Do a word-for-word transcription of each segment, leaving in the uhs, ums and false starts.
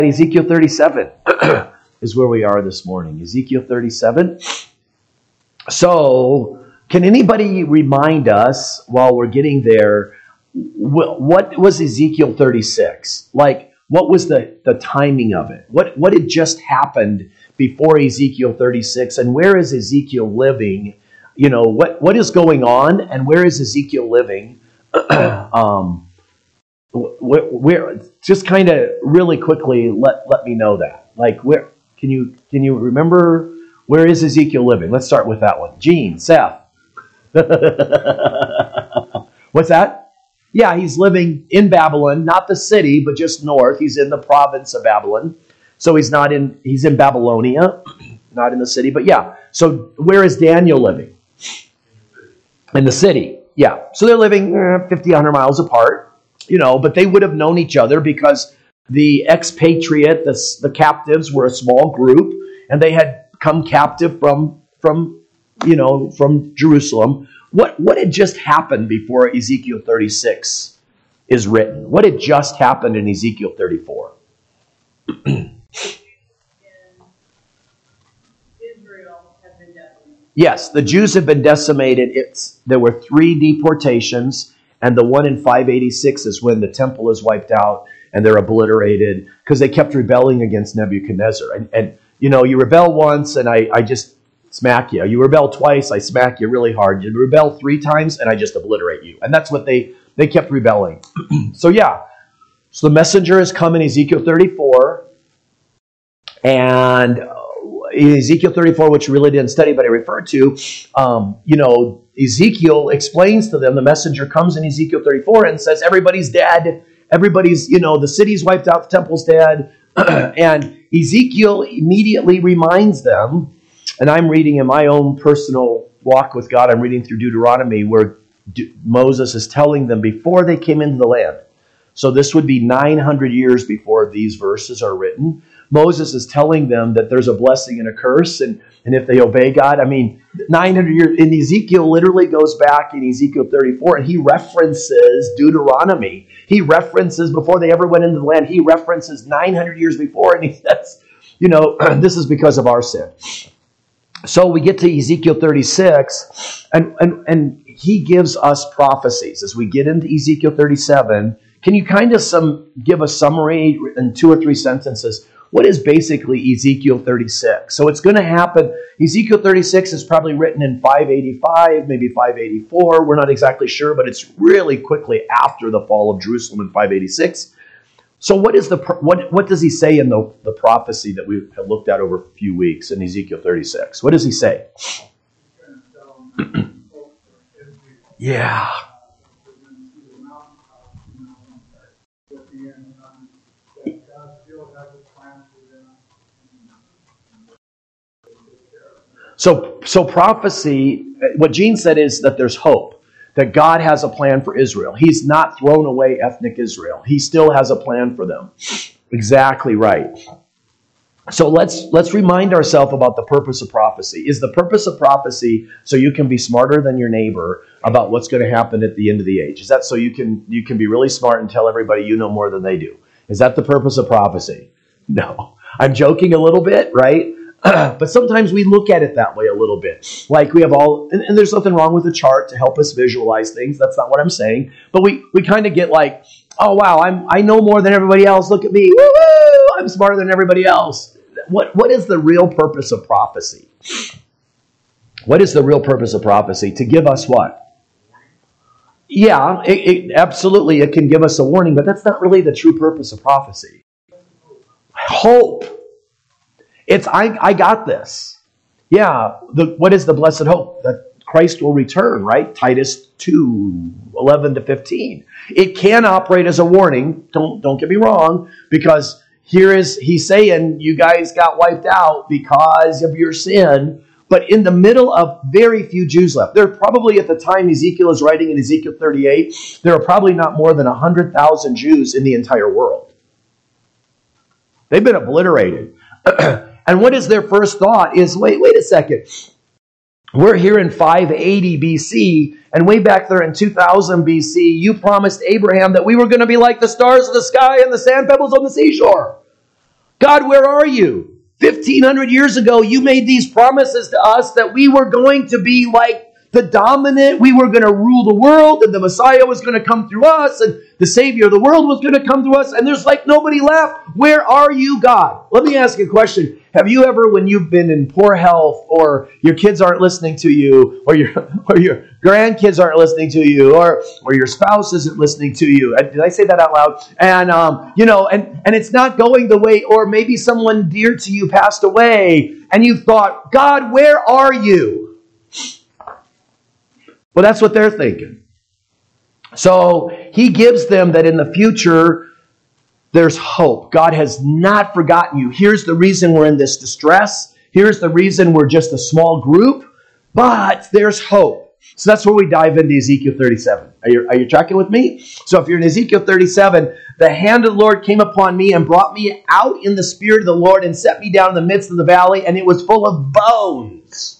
Ezekiel thirty-seven is where we are this morning. Ezekiel thirty-seven. So, can anybody remind us while we're getting there, what was Ezekiel thirty-six? Like, what was the, the timing of it? What, what had just happened before Ezekiel thirty-six? And where is Ezekiel living? You know, what, what is going on? And where is Ezekiel living? um, where, where just kind of really quickly let, let me know that. Like, where can you can you remember where is Ezekiel living? Let's start with that one. Gene, Seth. What's that? Yeah, he's living in Babylon, not the city, but just north. He's in the province of Babylon. So he's not in, he's in Babylonia, not in the city. But yeah, so where is Daniel living? In the city. Yeah, so they're living eh, fifty, one hundred miles apart, you know, but they would have known each other because the expatriate, the, the captives were a small group, and they had come captive from, from you know, from Jerusalem. What what had just happened before Ezekiel thirty-six is written? What had just happened in Ezekiel thirty-four? Yes, the Jews have been decimated. It's there were three deportations, and the one in five eighty-six is when the temple is wiped out and they're obliterated because they kept rebelling against Nebuchadnezzar. And, and you know, you rebel once, and I, I just smack you. You rebel twice, I smack you really hard. You rebel three times, and I just obliterate you. And that's what they, they kept rebelling. So yeah, so the messenger has come in Ezekiel thirty-four, and in Ezekiel thirty-four, which we really didn't study, but I referred to, um, you know, Ezekiel explains to them, the messenger comes in Ezekiel thirty-four and says, everybody's dead. Everybody's, you know, the city's wiped out, the temple's dead. And Ezekiel immediately reminds them, and I'm reading in my own personal walk with God, I'm reading through Deuteronomy, where De- Moses is telling them before they came into the land. So this would be nine hundred years before these verses are written. Moses is telling them that there's a blessing and a curse, and, and if they obey God, I mean, nine hundred years, in Ezekiel literally goes back in Ezekiel thirty-four, and he references Deuteronomy. He references, before they ever went into the land, he references nine hundred years before, and he says, you know, this is because of our sin. So we get to Ezekiel thirty-six, and, and, and he gives us prophecies. As we get into Ezekiel thirty-seven, can you kind of some give a summary in two or three sentences? What is basically Ezekiel thirty-six? So it's going to happen. Ezekiel thirty-six is probably written in five eighty-five, maybe five eighty-four. We're not exactly sure, but it's really quickly after the fall of Jerusalem in five eighty-six. So what is the what what does he say in the, the prophecy that we have looked at over a few weeks in Ezekiel thirty-six? What does he say? Yeah. So, so prophecy, what Gene said is that there's hope, that God has a plan for Israel. He's not thrown away ethnic Israel. He still has a plan for them. Exactly right. So let's let's remind ourselves about the purpose of prophecy. Is the purpose of prophecy so you can be smarter than your neighbor about what's going to happen at the end of the age? Is that so you can you can be really smart and tell everybody you know more than they do? Is that the purpose of prophecy? No. I'm joking a little bit, right? But sometimes we look at it that way a little bit. Like we have all, and, and there's nothing wrong with a chart to help us visualize things. That's not what I'm saying. But we, we kind of get like, oh, wow, I'm, I know more than everybody else. Look at me. Woo-hoo! I'm smarter than everybody else. What, what is the real purpose of prophecy? What is the real purpose of prophecy? To give us what? Yeah, it, it, absolutely. It can give us a warning, but that's not really the true purpose of prophecy. Hope. It's, I, I got this. Yeah, the, what is the blessed hope? That Christ will return, right? Titus two, eleven to fifteen. It can operate as a warning, don't, don't get me wrong, because here is, he's saying, you guys got wiped out because of your sin, but in the middle of very few Jews left. There are probably, at the time Ezekiel is writing in Ezekiel thirty-eight, there are probably not more than one hundred thousand Jews in the entire world. They've been obliterated. And what is their first thought is, wait, wait a second. We're here in five eighty B C, and way back there in two thousand B C, you promised Abraham that we were going to be like the stars of the sky and the sand pebbles on the seashore. God, where are you? fifteen hundred years ago, you made these promises to us that we were going to be like the dominant, we were going to rule the world, and the Messiah was going to come through us, and the Savior of the world was going to come through us, and there's like nobody left. Where are you, God? Let me ask you a question. Have you ever, when you've been in poor health, or your kids aren't listening to you, or your or your grandkids aren't listening to you, or or your spouse isn't listening to you? Did I say that out loud? And um, you know, and and it's not going the way, or maybe someone dear to you passed away, and you thought, God, where are you? Well, that's what they're thinking. So he gives them that in the future, there's hope. God has not forgotten you. Here's the reason we're in this distress. Here's the reason we're just a small group. But there's hope. So that's where we dive into Ezekiel thirty-seven. Are you, are you tracking with me? So if you're in Ezekiel thirty-seven, the hand of the Lord came upon me and brought me out in the spirit of the Lord and set me down in the midst of the valley, and it was full of bones.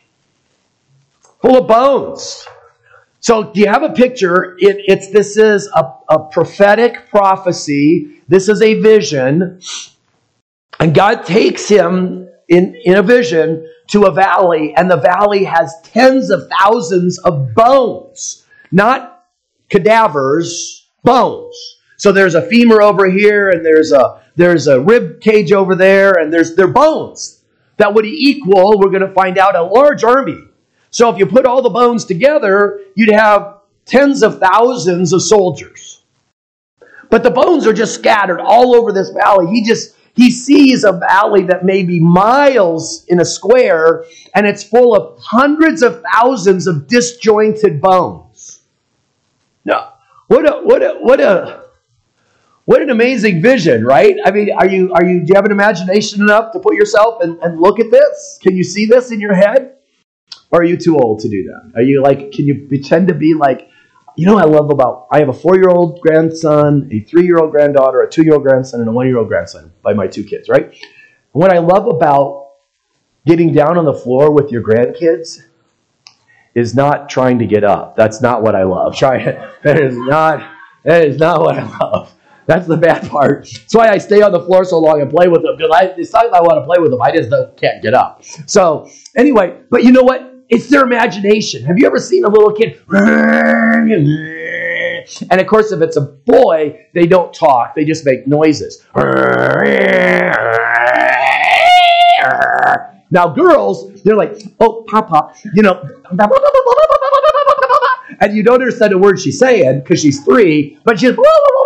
Full of bones. So do you have a picture? It, it's This is a, a prophetic prophecy. This is a vision. And God takes him in, in a vision to a valley, and the valley has tens of thousands of bones. Not cadavers, bones. So there's a femur over here, and there's a there's a rib cage over there, and there's they're bones. That would equal, we're going to find out, a large army. So if you put all the bones together, you'd have tens of thousands of soldiers. But the bones are just scattered all over this valley. He just, he sees a valley that may be miles in a square, and it's full of hundreds of thousands of disjointed bones. Now, what a, what a, what a, what an amazing vision, right? I mean, are you, are you, do you have an imagination enough to put yourself and, and look at this? Can you see this in your head? Or are you too old to do that? Are you like, can you pretend to be like, you know what I love about, I have a four-year-old grandson, a three-year-old granddaughter, a two-year-old grandson, and a one-year-old grandson by my two kids, right? And what I love about getting down on the floor with your grandkids is not trying to get up. That's not what I love. Try, that is not, that is not what I love. That's the bad part. That's why I stay on the floor so long and play with them. Because I, it's not that I want to play with them. I just don't, can't get up. So anyway, but you know what? It's their imagination. Have you ever seen a little kid? And of course, if it's a boy, they don't talk. They just make noises. Now girls, they're like, oh, Papa, you know. And you don't understand a word she's saying because she's three, but she's...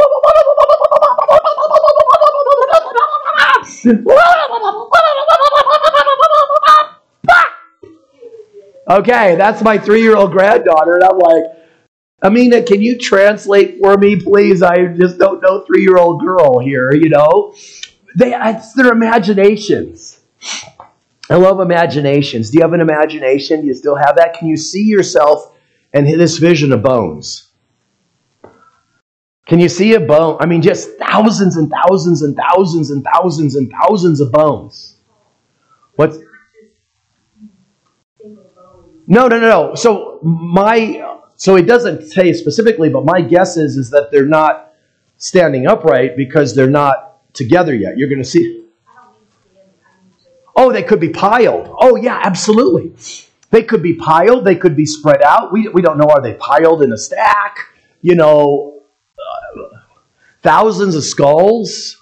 Okay, that's my three-year-old granddaughter, and I'm like, Amina, can you translate for me, please? I just don't know three-year-old girl here, you know? They, it's their imaginations. I love imaginations. Do you have an imagination? Do you still have that? Can you see yourself in this vision of bones? Can you see a bone? I mean, just thousands and thousands and thousands and thousands and thousands of bones. What's... No, no, no, no. So my, so it doesn't say specifically, but my guess is, is that they're not standing upright because they're not together yet. You're going to see. Oh, they could be piled. Oh, yeah, absolutely. They could be piled. They could be spread out. We we don't know. Are they piled in a stack? You know, uh, thousands of skulls.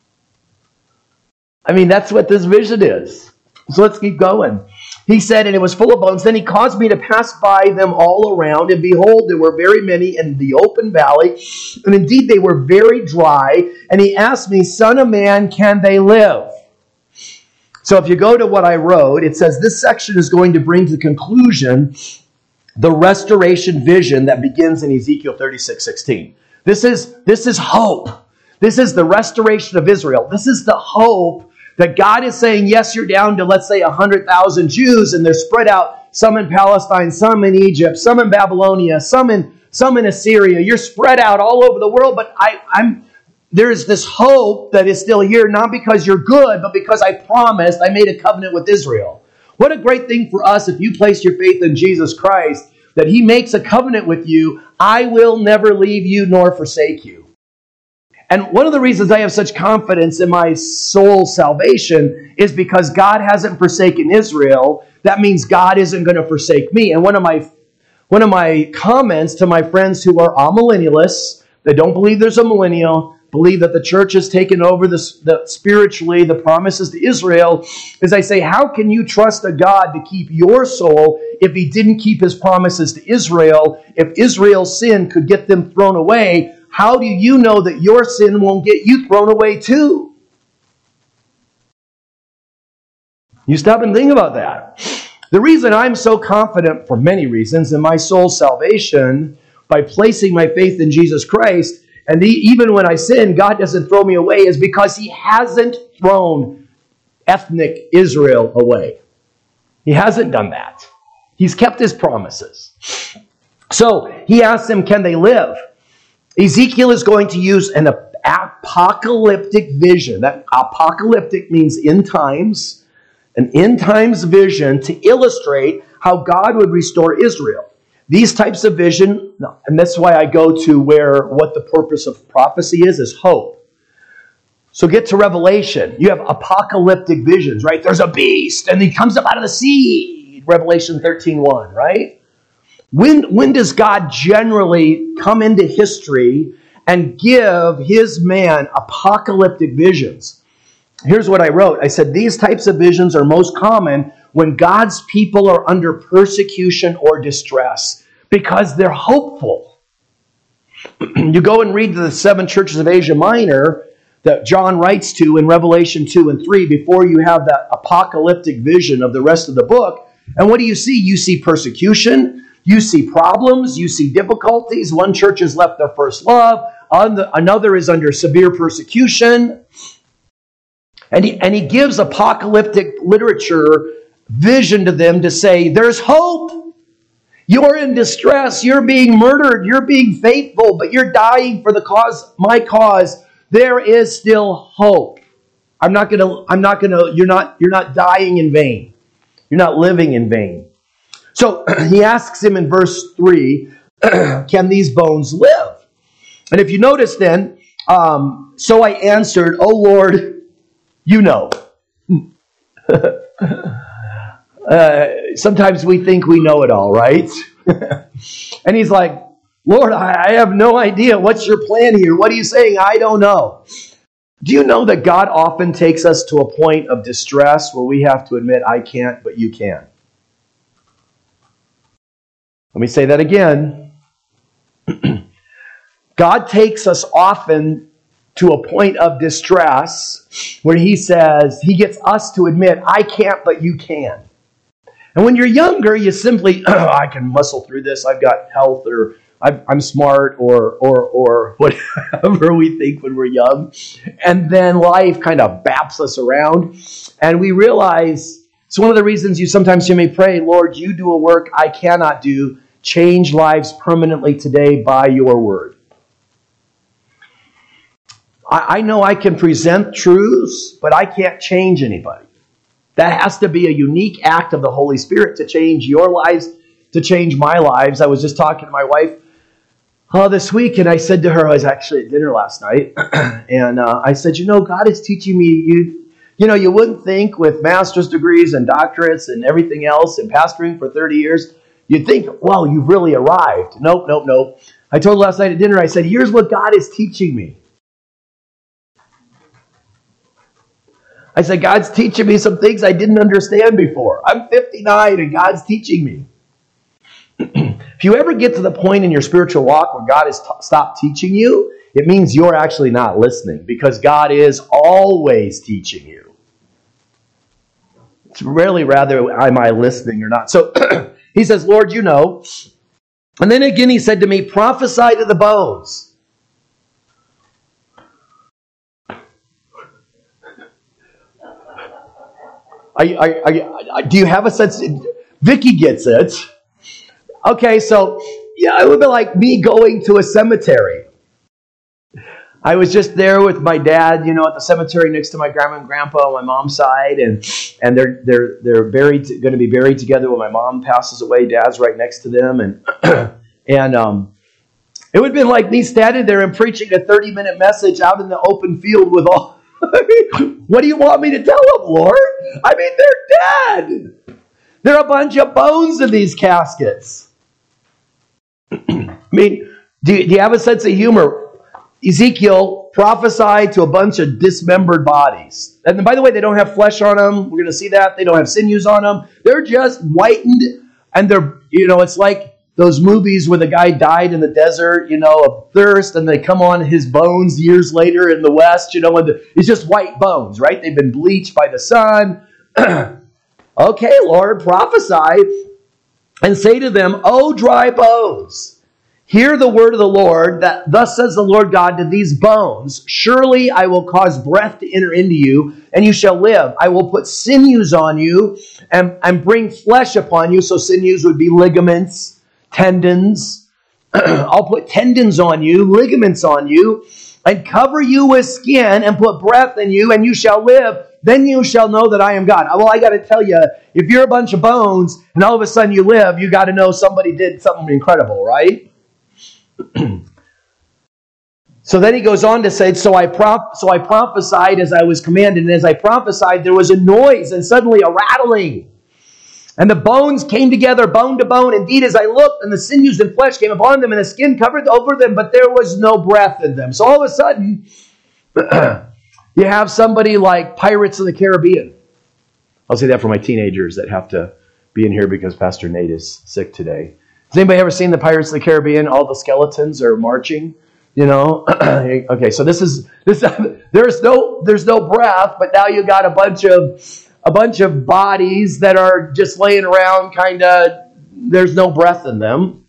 I mean, that's what this vision is. So let's keep going. He said, and it was full of bones. Then he caused me to pass by them all around, and behold, there were very many in the open valley, and indeed they were very dry. And he asked me, Son of man, can they live? So if you go to what I wrote, it says this section is going to bring to conclusion the restoration vision that begins in Ezekiel thirty-six sixteen. This is, this is hope. This is the restoration of Israel. This is the hope that God is saying, yes, you're down to, let's say, one hundred thousand Jews, and they're spread out, some in Palestine, some in Egypt, some in Babylonia, some in some in Assyria. You're spread out all over the world, but I, I'm there is this hope that is still here, not because you're good, but because I promised, I made a covenant with Israel. What a great thing for us if you place your faith in Jesus Christ, that he makes a covenant with you. I will never leave you nor forsake you. And one of the reasons I have such confidence in my soul's salvation is because God hasn't forsaken Israel. That means God isn't going to forsake me. And one of my one of my comments to my friends who are amillennialists, that don't believe there's a millennial, believe that the church has taken over the, the spiritually the promises to Israel, is I say, how can you trust a God to keep your soul if he didn't keep his promises to Israel? If Israel's sin could get them thrown away, how do you know that your sin won't get you thrown away too? You stop and think about that. The reason I'm so confident, for many reasons, in my soul's salvation by placing my faith in Jesus Christ, and the, even when I sin, God doesn't throw me away, is because he hasn't thrown ethnic Israel away. He hasn't done that. He's kept his promises. So he asks them, can they live? Ezekiel is going to use an apocalyptic vision. That apocalyptic means end times. An end times vision to illustrate how God would restore Israel. These types of vision, and that's why I go to where what the purpose of prophecy is, is hope. So get to Revelation. You have apocalyptic visions, right? There's a beast, and he comes up out of the sea. Revelation thirteen one, right? When, when does God generally come into history and give his man apocalyptic visions? Here's what I wrote. I said, these types of visions are most common when God's people are under persecution or distress because they're hopeful. You go and read the seven churches of Asia Minor that John writes to in Revelation two and three before you have that apocalyptic vision of the rest of the book. And what do you see? You see persecution. You see problems, you see difficulties. One church has left their first love. Another is under severe persecution. And he, and he gives apocalyptic literature vision to them to say, there's hope. You're in distress. You're being murdered. You're being faithful, but you're dying for the cause, my cause. There is still hope. I'm not gonna, I'm not gonna, you're not, you're not dying in vain. You're not living in vain. So he asks him in verse three, can these bones live? And if you notice then, um, so I answered, oh Lord, you know. uh, sometimes we think we know it all, right? And he's like, Lord, I, I have no idea. What's your plan here? What are you saying? I don't know. Do you know that God often takes us to a point of distress where we have to admit, I can't, but you can? Let me say that again. God takes us often to a point of distress where he says, he gets us to admit, I can't, but you can. And when you're younger, you simply, oh, I can muscle through this. I've got health, or I'm smart, or or or whatever we think when we're young. And then life kind of baps us around. And we realize, it's one of the reasons you sometimes hear me pray, Lord, you do a work I cannot do. Change lives permanently today by your word. I, I know I can present truths, but I can't change anybody. That has to be a unique act of the Holy Spirit to change your lives, to change my lives. I was just talking to my wife uh, this week, and I said to her, I was actually at dinner last night, and uh, I said, you know, God is teaching me, you you know, you wouldn't think with master's degrees and doctorates and everything else and pastoring for thirty years, you'd think, well, you've really arrived. Nope, nope, nope. I told her last night at dinner, I said, here's what God is teaching me. I said, God's teaching me some things I didn't understand before. I'm fifty-nine and God's teaching me. If you ever get to the point in your spiritual walk where God has t- stopped teaching you, it means you're actually not listening, because God is always teaching you. It's rarely rather am I listening or not. So he says, Lord, you know. And then again he said to me, prophesy to the bones. I, I, I, I, do you have a sense? Vicky gets it. Okay, so yeah, it would be like me going to a cemetery. I was just there with my dad, you know, at the cemetery next to my grandma and grandpa on my mom's side, and and they're they're they're buried, going to be buried together when my mom passes away. Dad's right next to them, and and um It would have been like me standing there and preaching a thirty-minute message out in the open field with all... I mean, what do you want me to tell them, Lord? I mean, they're dead. They're a bunch of bones in these caskets. I mean, do you, do you have a sense of humor? Ezekiel prophesied to a bunch of dismembered bodies. And by the way, they don't have flesh on them. We're going to see that. They don't have sinews on them. They're just whitened. And they're, you know, it's like those movies where the guy died in the desert, you know, of thirst, and they come on his bones years later in the West, you know, and the, it's just white bones, right? They've been bleached by the sun. Okay, Lord, prophesy and say to them, O dry bones, hear the word of the Lord, that thus says the Lord God to these bones, surely I will cause breath to enter into you, and you shall live. I will put sinews on you and, and bring flesh upon you. So sinews would be ligaments, tendons. I'll put tendons on you, ligaments on you, and cover you with skin and put breath in you, and you shall live. Then you shall know that I am God. Well, I got to tell you, if you're a bunch of bones and all of a sudden you live, you got to know somebody did something incredible, right? So then he goes on to say, so I prop, so I prophesied as I was commanded, and as I prophesied, there was a noise and suddenly a rattling. And the bones came together, bone to bone. Indeed, as I looked, and the sinews and flesh came upon them, and the skin covered over them, but there was no breath in them. So all of a sudden, you have somebody like Pirates of the Caribbean. I'll say that for my teenagers that have to be in here because Pastor Nate is sick today. Has anybody ever seen the Pirates of the Caribbean? All the skeletons are marching, you know. Okay, so this is this. There's no there's no breath, but now you got a bunch of a bunch of bodies that are just laying around, kind of. There's no breath in them.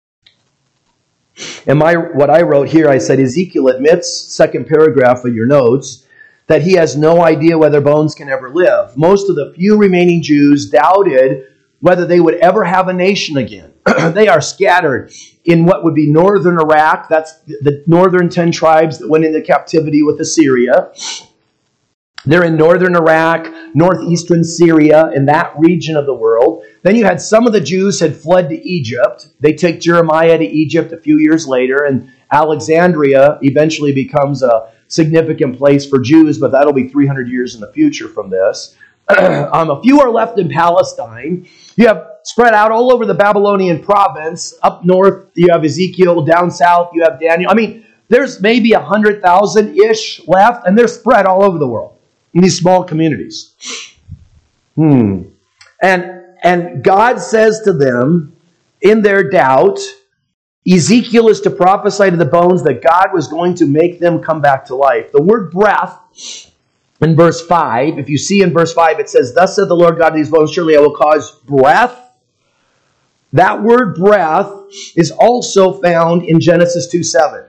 And my what I wrote here, I said Ezekiel admits, second paragraph of your notes, that he has no idea whether bones can ever live. Most of the few remaining Jews doubted whether they would ever have a nation again. They are scattered in what would be northern Iraq. That's the northern ten tribes that went into captivity with Assyria. They're in northern Iraq, northeastern Syria, in that region of the world. Then you had some of the Jews had fled to Egypt. They take Jeremiah to Egypt a few years later, and Alexandria eventually becomes a significant place for Jews, but that'll be three hundred years in the future from this. um, a few are left in Palestine. You have spread out all over the Babylonian province. Up north, you have Ezekiel. Down south, you have Daniel. I mean, there's maybe one hundred thousand-ish left, and they're spread all over the world in these small communities. Hmm. And, and God says to them, in their doubt, Ezekiel is to prophesy to the bones that God was going to make them come back to life. The word breath, in verse five, if you see in verse five, it says, thus said the Lord God to these bones, surely I will cause breath. That word breath is also found in Genesis two seven.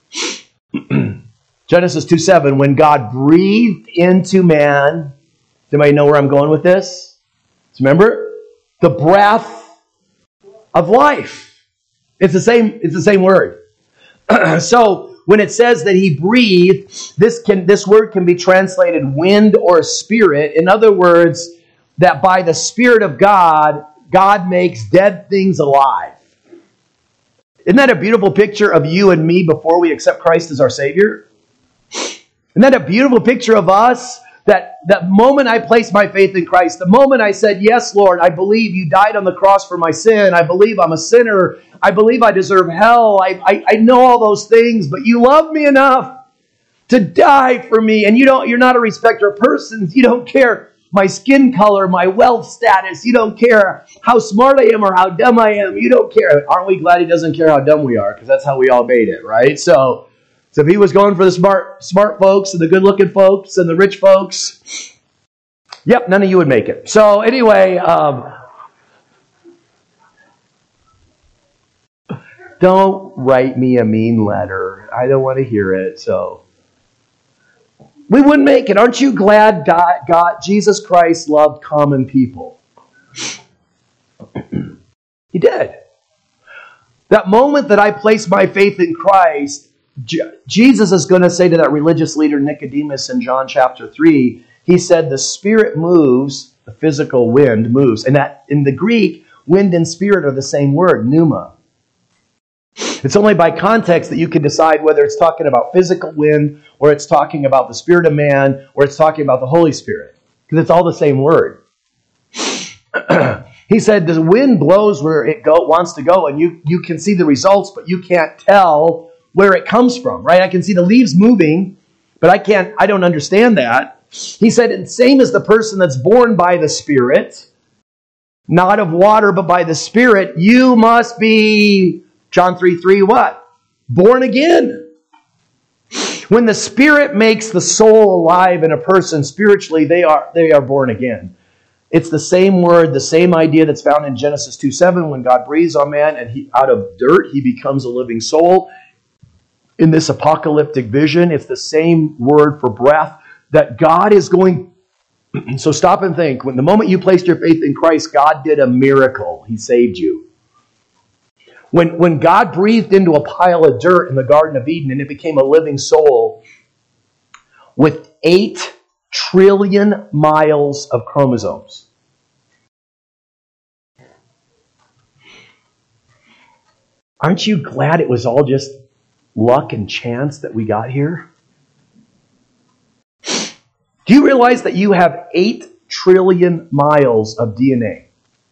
Genesis two seven, when God breathed into man. Does anybody know where I'm going with this? Remember? The breath of life. It's the same, it's the same word. So, when it says that he breathed, this can this word can be translated wind or spirit. In other words, that by the Spirit of God, God makes dead things alive. Isn't that a beautiful picture of you and me before we accept Christ as our Savior? Isn't that a beautiful picture of us? That that moment I placed my faith in Christ, the moment I said, yes, Lord, I believe you died on the cross for my sin. I believe I'm a sinner. I believe I deserve hell. I, I, I know all those things, but you love me enough to die for me. And you don't, you're not a respecter of persons. You don't care my skin color, my wealth status. You don't care how smart I am or how dumb I am. You don't care. Aren't we glad he doesn't care how dumb we are? Because that's how we all made it, right? So, so if he was going for the smart, smart folks and the good-looking folks and the rich folks, yep, none of you would make it. So anyway, um, don't write me a mean letter. I don't want to hear it. So we wouldn't make it. Aren't you glad God, God Jesus Christ loved common people? He did. That moment that I placed my faith in Christ, Je- Jesus is going to say to that religious leader Nicodemus in John chapter three, he said the Spirit moves, the physical wind moves. And that in the Greek, wind and spirit are the same word, pneuma. It's only by context that you can decide whether it's talking about physical wind, or it's talking about the Spirit of man, or it's talking about the Holy Spirit. Because it's all the same word. He said the wind blows where it go, wants to go, and you, you can see the results, but you can't tell where it comes from, right? I can see the leaves moving, but I can't, I don't understand that. He said, and same as the person that's born by the Spirit, not of water, but by the Spirit, you must be, John three three, what? Born again. When the Spirit makes the soul alive in a person spiritually, they are, they are born again. It's the same word, the same idea that's found in Genesis two seven when God breathes on man and he, out of dirt he becomes a living soul. In this apocalyptic vision, it's the same word for breath that God is going. So stop and think. When the moment you placed your faith in Christ, God did a miracle. He saved you. When, when God breathed into a pile of dirt in the Garden of Eden and it became a living soul with eight trillion miles of chromosomes. Aren't you glad it was all just luck and chance that we got here? Do you realize that you have eight trillion miles of D N A?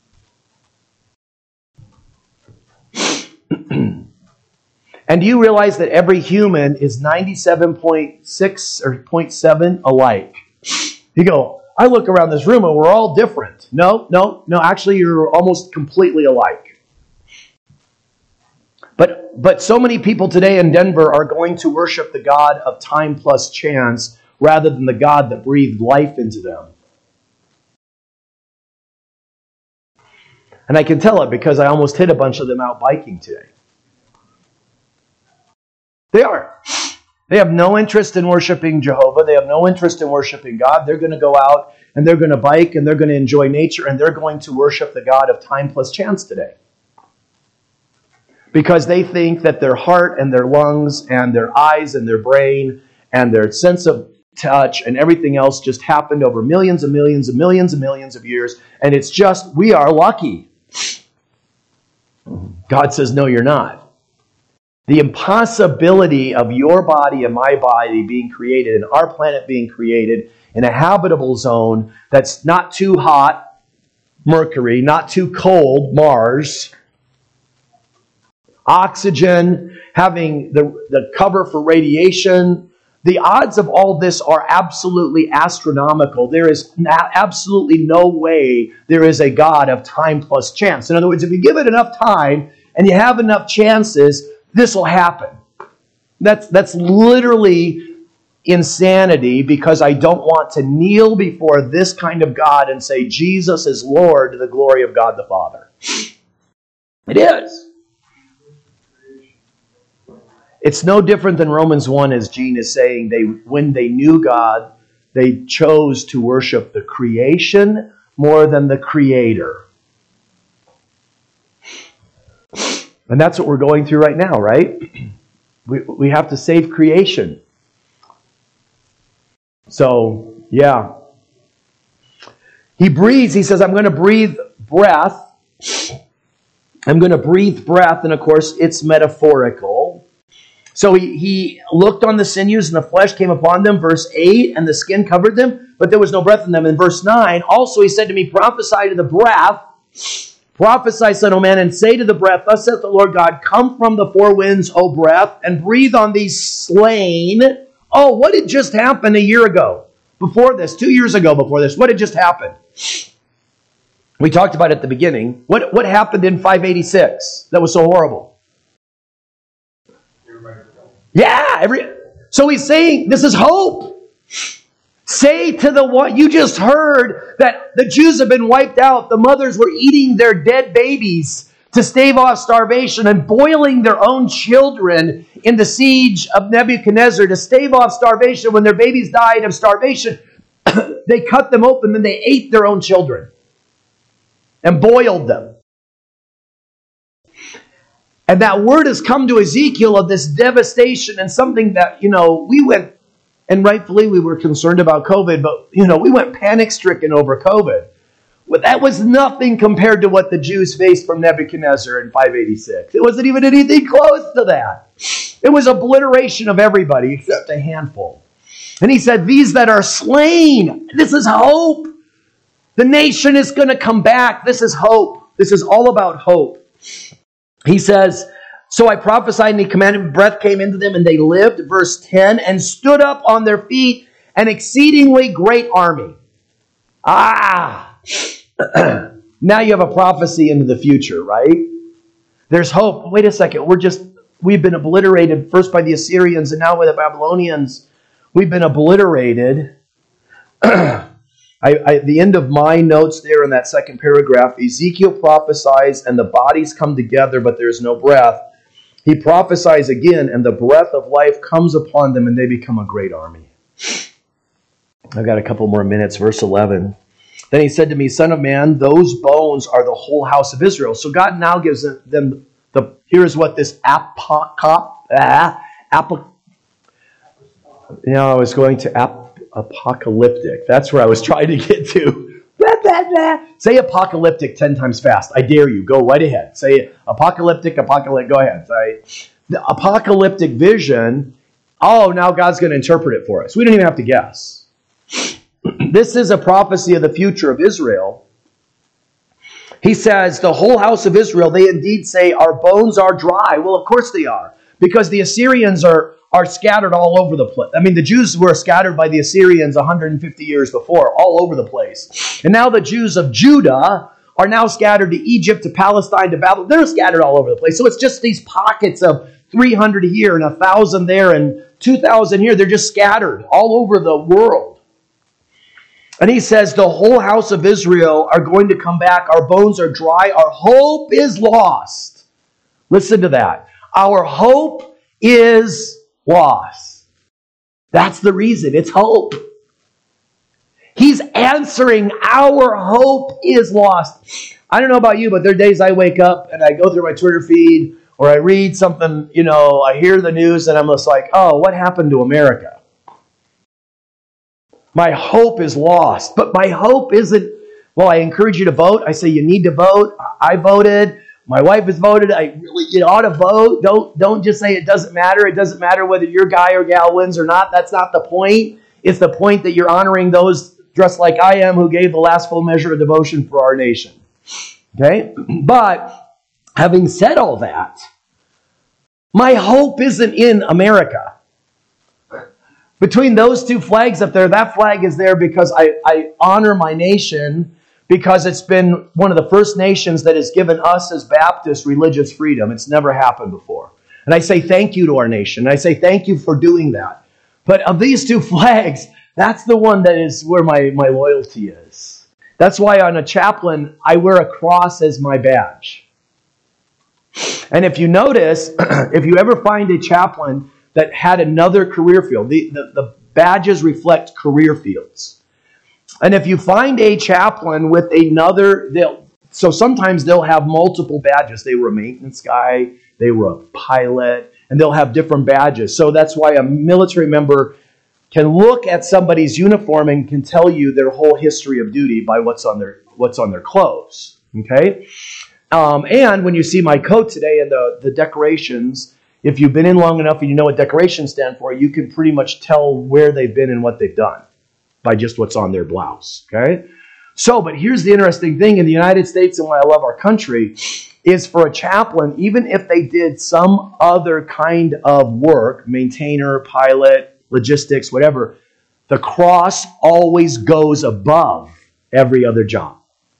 And do you realize that every human is ninety-seven point six or zero point seven alike? You go, I look around this room and we're all different. No, no, no, actually you're almost completely alike. But, but so many people today in Denver are going to worship the God of time plus chance rather than the God that breathed life into them. And I can tell it because I almost hit a bunch of them out biking today. They are. They have no interest in worshiping Jehovah. They have no interest in worshiping God. They're going to go out and they're going to bike and they're going to enjoy nature and they're going to worship the God of time plus chance today. Because they think that their heart and their lungs and their eyes and their brain and their sense of touch and everything else just happened over millions and millions and millions and millions of years. And it's just, we are lucky. God says, no, you're not. The impossibility of your body and my body being created and our planet being created in a habitable zone that's not too hot, Mercury, not too cold, Mars, oxygen, having the, the cover for radiation. The odds of all this are absolutely astronomical. There is absolutely no way there is a God of time plus chance. In other words, if you give it enough time and you have enough chances, this will happen. That's, that's literally insanity because I don't want to kneel before this kind of God and say, Jesus is Lord to the glory of God the Father. It is. It's no different than Romans one, as Gene is saying. They, when they knew God, they chose to worship the creation more than the Creator. And that's what we're going through right now, right? We, we have to save creation. So, yeah. He breathes. He says, I'm going to breathe breath. I'm going to breathe breath. And of course, it's metaphorical. So he, he looked on the sinews and the flesh came upon them. Verse eight, and the skin covered them, but there was no breath in them. In verse nine, also he said to me, prophesy to the breath. Prophesy, son of man, and say to the breath, thus saith the Lord God, come from the four winds, O breath, and breathe on these slain. Oh, what had just happened a year ago? Before this, two years ago before this, what had just happened? We talked about it at the beginning. What, what happened in five eighty-six that was so horrible? Yeah, every. So he's saying this is hope. Say to the one, you just heard that the Jews have been wiped out. The mothers were eating their dead babies to stave off starvation and boiling their own children in the siege of Nebuchadnezzar to stave off starvation. When their babies died of starvation, they cut them open and they ate their own children and boiled them. And that word has come to Ezekiel of this devastation and something that, you know, we went, and rightfully we were concerned about COVID, but, you know, we went panic-stricken over COVID. Well, that was nothing compared to what the Jews faced from Nebuchadnezzar in five eighty-six. It wasn't even anything close to that. It was obliteration of everybody except a handful. And he said, these that are slain, this is hope. The nation is going to come back. This is hope. This is all about hope. He says, so I prophesied and he commanded, breath came into them and they lived, verse ten, and stood up on their feet, an exceedingly great army. Ah! Now you have a prophecy into the future, right? There's hope. Wait a second. We're just, we've been obliterated first by the Assyrians and now by the Babylonians. We've been obliterated. I, I, at the end of my notes there in that second paragraph, Ezekiel prophesies and the bodies come together, but there's no breath. He prophesies again, and the breath of life comes upon them, and they become a great army. I've got a couple more minutes. Verse eleven. Then he said to me, Son of man, those bones are the whole house of Israel. So God now gives them the, here's what this apocop, ah, apoc, you know, I was going to ap, apocalyptic. That's where I was trying to get to. Blah, blah, blah. Say apocalyptic ten times fast. I dare you. Go right ahead. Say it. Apocalyptic, apocalyptic. Go ahead. Say the apocalyptic vision. Oh, now God's going to interpret it for us. We don't even have to guess. This is a prophecy of the future of Israel. He says, the whole house of Israel, they indeed say, our bones are dry. Well, of course they are. Because the Assyrians are, are scattered all over the place. I mean, the Jews were scattered by the Assyrians one hundred fifty years before, all over the place. And now the Jews of Judah are now scattered to Egypt, to Palestine, to Babylon. They're scattered all over the place. So it's just these pockets of three hundred here and one thousand there and two thousand here. They're just scattered all over the world. And he says, the whole house of Israel are going to come back. Our bones are dry. Our hope is lost. Listen to that. Our hope is lost. That's the reason. It's hope. He's answering, our hope is lost. I don't know about you, but there are days I wake up and I go through my Twitter feed or I read something, you know, I hear the news and I'm just like, oh, what happened to America? My hope is lost. But my hope isn't, well, I encourage you to vote. I say you need to vote. I voted. My wife has voted. I really, you ought to vote. Don't, don't just say it doesn't matter. It doesn't matter whether your guy or gal wins or not. That's not the point. It's the point that you're honoring those dressed like I am who gave the last full measure of devotion for our nation. Okay? But having said all that, my hope isn't in America. Between those two flags up there, that flag is there because I, I honor my nation, because it's been one of the first nations that has given us as Baptists religious freedom. It's never happened before. And I say thank you to our nation. And I say thank you for doing that. But of these two flags, that's the one that is where my, my loyalty is. That's why on a chaplain, I wear a cross as my badge. And if you notice, if you ever find a chaplain that had another career field, the, the, the badges reflect career fields. And if you find a chaplain with another, they'll, so sometimes they'll have multiple badges. They were a maintenance guy, they were a pilot, and they'll have different badges. So that's why a military member can look at somebody's uniform and can tell you their whole history of duty by what's on their what's on their clothes. Okay? Um, and when you see my coat today and the, the decorations, if you've been in long enough and you know what decorations stand for, you can pretty much tell where they've been and what they've done by just what's on their blouse. Okay? So, but here's the interesting thing in the United States, and why I love our country, is for a chaplain, even if they did some other kind of work, maintainer, pilot, logistics, whatever, the cross always goes above every other job.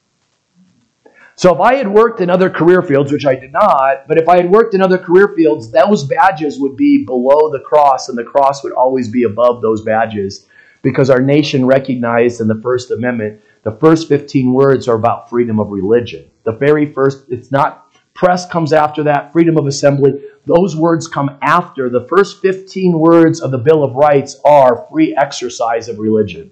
So if I had worked in other career fields, which I did not, but if I had worked in other career fields, those badges would be below the cross, and the cross would always be above those badges, because our nation recognized in the First Amendment, the first fifteen words are about freedom of religion. The very first, it's not, press comes after that, freedom of assembly. Those words come after. The first fifteen words of the Bill of Rights are free exercise of religion.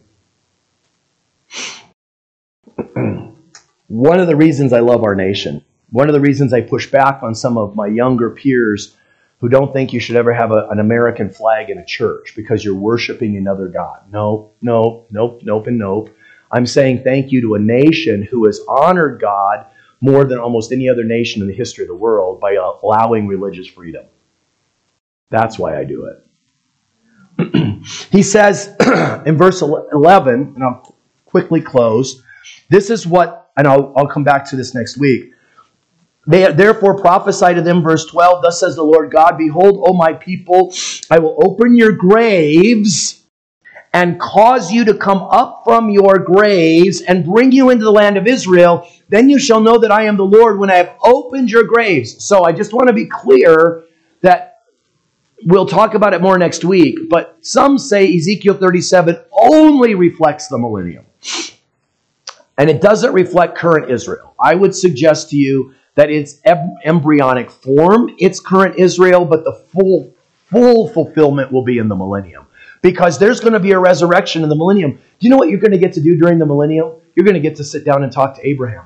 One of the reasons I love our nation, one of the reasons I push back on some of my younger peers who don't think you should ever have a, an American flag in a church because you're worshiping another God. No, no, nope, nope, and nope. I'm saying thank you to a nation who has honored God more than almost any other nation in the history of the world by allowing religious freedom. That's why I do it. He says in verse eleven, and I'll quickly close, this is what, and I'll, I'll come back to this next week. They therefore prophesy to them, verse twelve, thus says the Lord God, behold, O my people, I will open your graves and cause you to come up from your graves and bring you into the land of Israel. Then you shall know that I am the Lord when I have opened your graves. So I just want to be clear that we'll talk about it more next week, but some say Ezekiel thirty-seven only reflects the millennium. And it doesn't reflect current Israel. I would suggest to you that it's embryonic form, it's current Israel, but the full, full fulfillment will be in the millennium. Because there's going to be a resurrection in the millennium. Do you know what you're going to get to do during the millennium? You're going to get to sit down and talk to Abraham.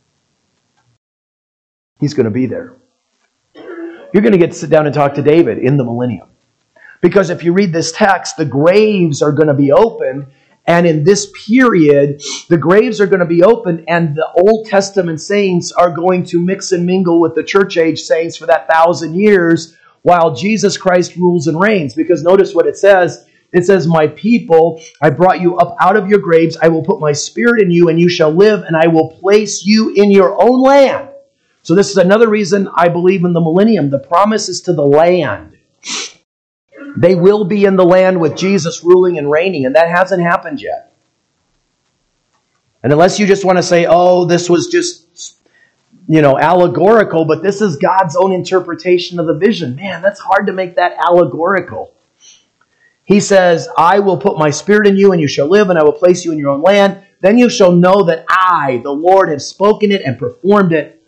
He's going to be there. You're going to get to sit down and talk to David in the millennium. Because if you read this text, the graves are going to be opened. And in this period, the graves are going to be opened, and the Old Testament saints are going to mix and mingle with the church age saints for that thousand years while Jesus Christ rules and reigns. Because notice what it says. It says, my people, I brought you up out of your graves. I will put my spirit in you, and you shall live, and I will place you in your own land. So this is another reason I believe in the millennium. The promise is to the land. They will be in the land with Jesus ruling and reigning, and that hasn't happened yet. And unless you just want to say, oh, this was just, you know, allegorical, but this is God's own interpretation of the vision. Man, that's hard to make that allegorical. He says, I will put my spirit in you, and you shall live, and I will place you in your own land. Then you shall know that I, the Lord, have spoken it and performed it.